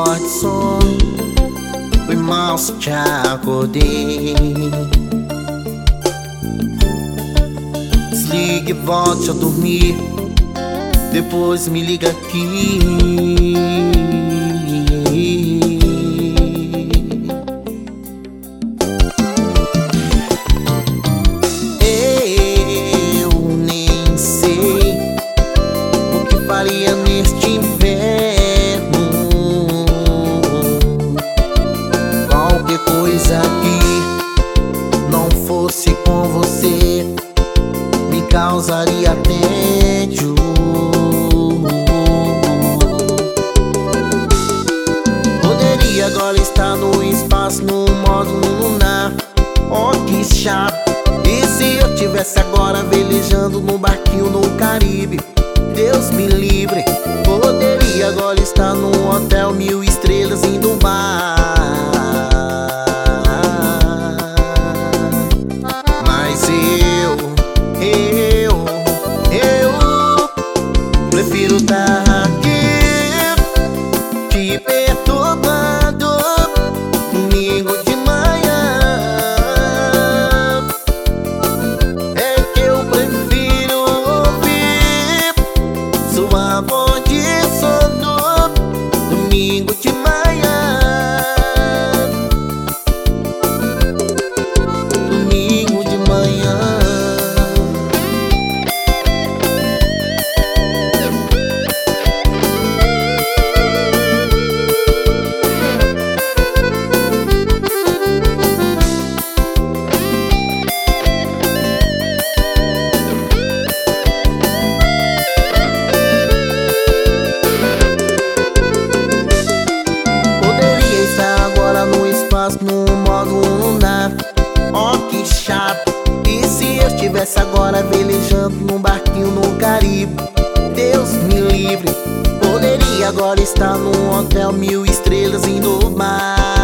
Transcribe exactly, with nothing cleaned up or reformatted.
forte sono, foi mal se te acordei. Desligue e volte a dormir, depois me liga aqui. Eu nem sei o que faria neste inverno. Qualquer coisa que não fosse com você me causaria tédio. Poderia agora estar no espaço, no modo lunar. Oh, que chato. E se eu tivesse agora velejando num barquinho no Caribe? Deus me livre. Poderia agora estar num hotel mil estrelas em Dubai. Mas eu, eu, eu prefiro estar aqui te perturbando comigo de manhã. É que eu prefiro ouvir sua voz de sono domingo de manhã. Domingo de manhã. No modo lunar. Oh, que chato. E se eu estivesse agora velejando num barquinho no Caribe? Deus me livre. Poderia agora estar num hotel mil estrelas em Dubai.